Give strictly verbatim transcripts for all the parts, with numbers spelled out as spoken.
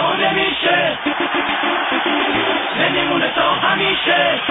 نمیشه، نمیمونه تا همیشه.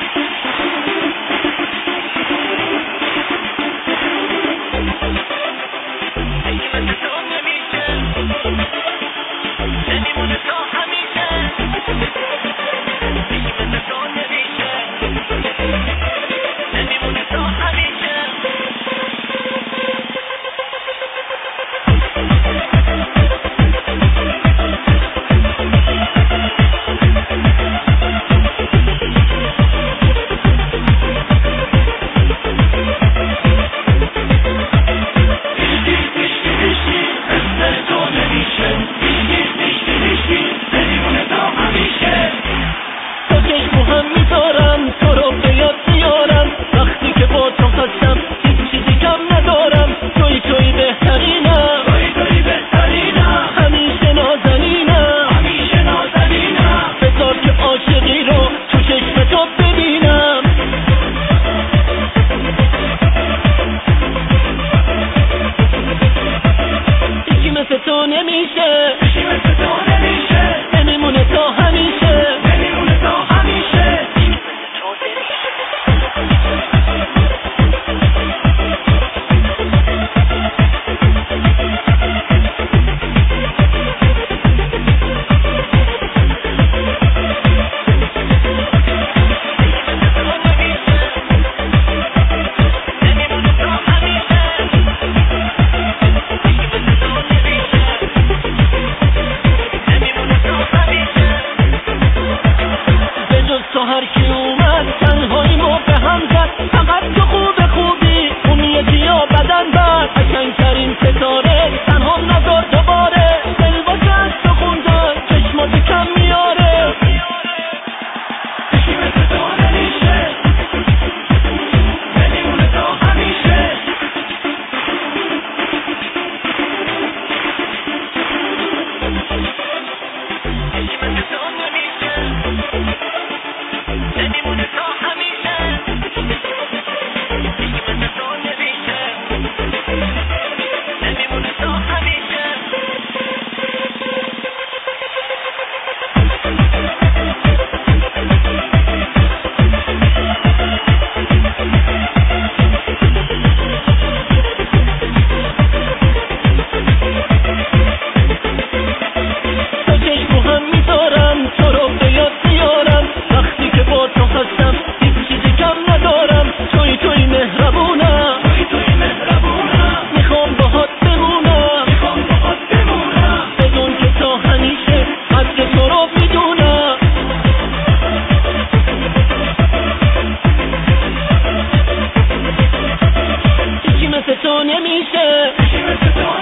تو نمیشه، نمیمونه تا همیشه، نمیمونه تا همیشه. تو هر کی اومد تنهاییمو به هم زد، فقط تو خوب خوبی اون یکی ها بدن بد. قشنگ ترین ستاره تنها نذار دوباره، دل با از تو خوندن چشمات کم میاره. یکی مثل تو نمیشه، نمیمونه تا همیشه. یکی مثل تو نمیشه، نمیمونه تا همیشه. مثل تو نمیشه، نمیمونه تا همیشه. تو چشم هم میذارم تو رو به یاد میارم، وقتی که با تو هستم هیچ چیزی کم ندارم. توی توی مهربونم، توی توی مهربونم، میخوام باهات بمونم، میخوام باهات بمونم. بدون که تا همیشه قدر تو رو میدونم. یکی مثل تو نمیشه، یکی مثل تو